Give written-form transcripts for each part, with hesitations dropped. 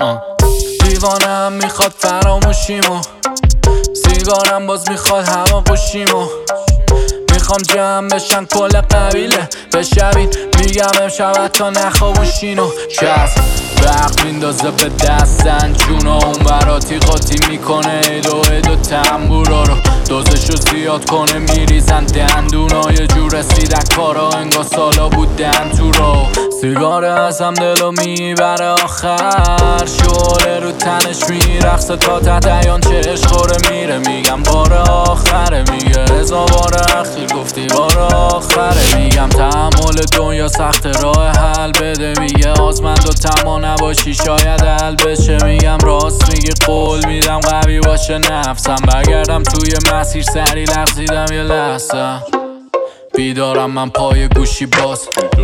دیوانم میخواد فراموشیمو، سیگارم باز میخواد هوا گوشیمو. میخوام جمع بشن کل قبیله بشوین، میگم امشب تا نخوابوشینو. چسب وقت میندازه به دستن جونا، اون براتی قاطی میکنه ایدو تنبورا رو، دوزشو زیاد کنه میریزن دندونا. یه جور رسیدن کارا انگار سالا بودن تو رو. سیگاره ازم دلو میبره آخر، شعله رو تنش میرقصه تا ته دیان چشم خوره میره. میگم بار آخره، میگه رضا بار اخیر گفتی بار آخره. میگم تحمل دنیا سخت راه حل بده، میگه آزمند و تما نباشی شاید حل بشه. میگم راست میگی قول میدم قوی باشه نفسم، برگردم توی مسیر سری لغزیدم یه لحظه. بیدارم من پای گوشی باز،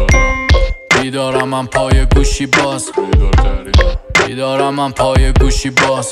بیدارم من پای گوشی باز، بیدارم من پای گوشی باز،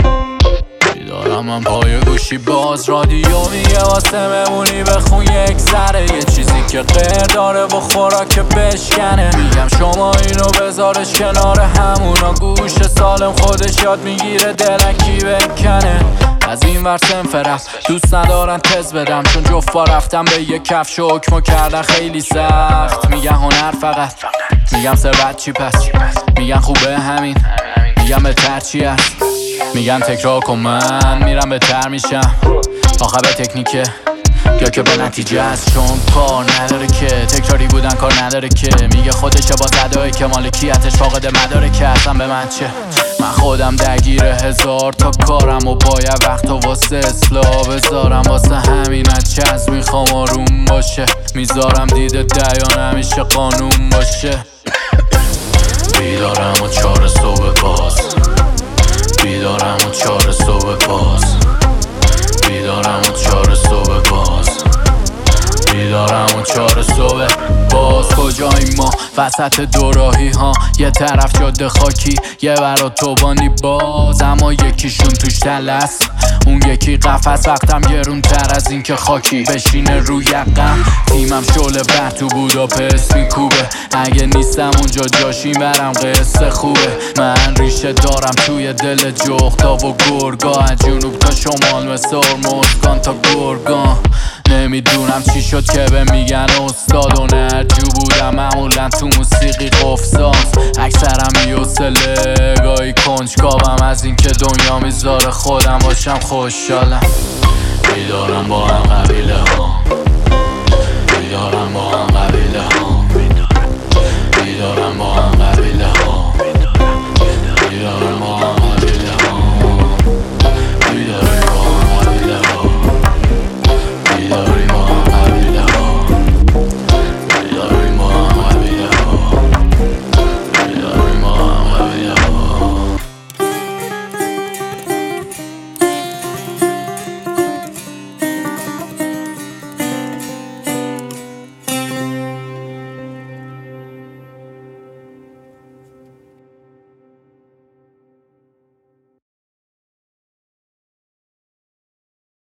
بیدارم من پای گوشی باز. رادیو میگه واسه ممونی بخون یک ذره، یه چیزی که غیر داره و خوراک بشکنه. میگم شما اینو بذارش کنار همونا، گوش سالم خودش یاد میگیره دلکی بکنه. از این ور سنف رفت دوست ندارن تز بدم، چون جفا رفتم به یک کفش و حکمو کردن خیلی سخت. میگن هنر فقط، میگم ثروت چی پس، میگن خوبه همین، میگم بهتر چی هست. میگن تکرار کن من میرم بهتر میشم، آخه به تکنیکه یا که به نتیجه است. چون کار نداره که تکراری بودن کار نداره که، میگه خودشه با صدایی که مالکیتش فاقد مداره که اصلا به من چه. من خودم درگیر هزار تا کارم و باید وقت و واسه اصلاح بذارم، واسه همین از چز میخوام آروم باشه. میذارم دیده دیان همیشه قانون باشه. بیدارم و 4 صبح باز، بیدارم و 4 صبح باز، بیدارم و 4 صبح باز، بیدارم و 4 صبح باز. کجاییم ما وسط دوراهی ها، یه طرف جاده خاکی یه برا توبانی باز، اما یکیشون توش تلس اون یکی قفس. وقتم گرون تر از این که خاکی بشینه روی یقم، تیمم شعله بر تو بوداپست میکوبه. اگه نیستم اونجا جاشی برم قصه خوبه. من ریشه دارم توی دل جغدا و گرگا، از جنوب تا شمال مثل هرمزگان تا گرگان. نمیدونم چی شد که به میگن استاد و نرجو بودم معمولا تو موسیقی قفزاز. اکثرم بی‌حوصله گاهی کنجکاوم از این که دنیا میذاره خودم باشم خوشحالم. بیدارم با هم قبیله ها،